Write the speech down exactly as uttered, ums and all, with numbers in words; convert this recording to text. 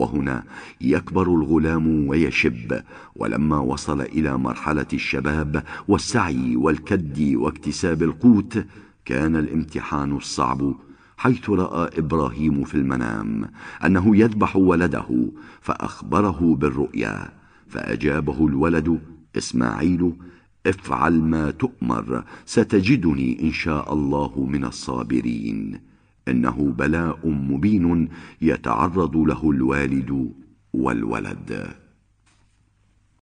وهنا يكبر الغلام ويشب. ولما وصل إلى مرحلة الشباب والسعي والكد واكتساب القوت كان الامتحان الصعب، حيث رأى إبراهيم في المنام أنه يذبح ولده فأخبره بالرؤيا، فأجابه الولد إسماعيل: افعل ما تؤمر، ستجدني إن شاء الله من الصابرين. إنه بلاء مبين يتعرض له الوالد والولد.